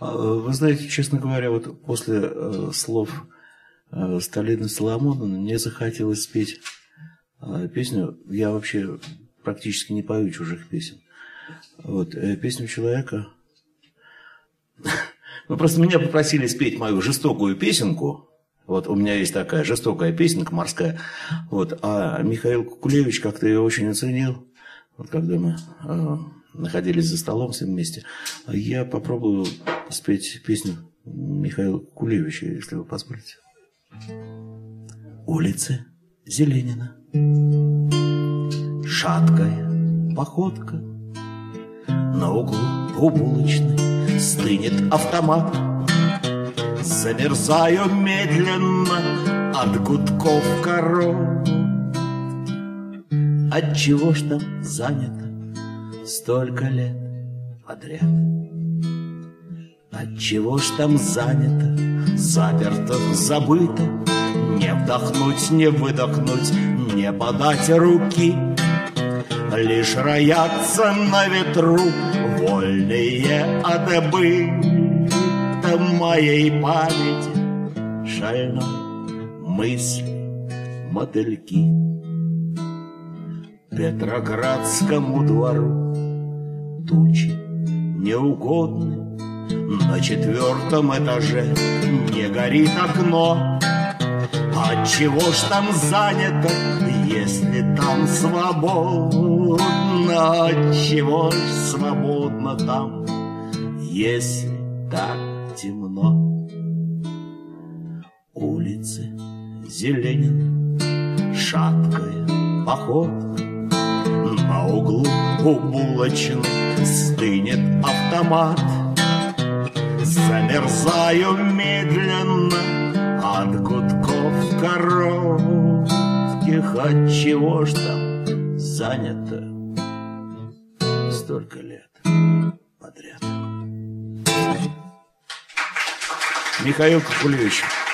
Вы знаете, честно говоря, вот после слов Сталина Соломоновны мне захотелось спеть песню. Я вообще практически не пою чужих песен. Вот, песню человека. Ну, просто меня попросили спеть мою жестокую песенку. Вот у меня есть такая жестокая песенка морская. Вот, а Михаил Кукулевич как-то ее очень оценил. Вот когда мы находились за столом все вместе. Я попробую спеть песню Михаила Кукулевича, если вы позволите. Улицы Зеленина, шаткая походка, на углу у булочной стынет автомат. Замерзаю медленно от гудков коров. Отчего ж там занято столько лет подряд? Отчего ж там занято, заперто, забыто? Не вдохнуть, не выдохнуть, не подать руки. Лишь роятся на ветру вольные от быта моей памяти шальной мысли мотыльки. Петроградскому двору тучи неугодны, на 4-м этаже не горит окно. Отчего ж там занято, если там свободно? Отчего ж свободно там, если так темно? Улицы Зеленина, шаткая походка, на углу у булочной стынет автомат. Замерзаю медленно от гудков коротких. Отчего ж там занято столько лет подряд? Михаил Кукулевич.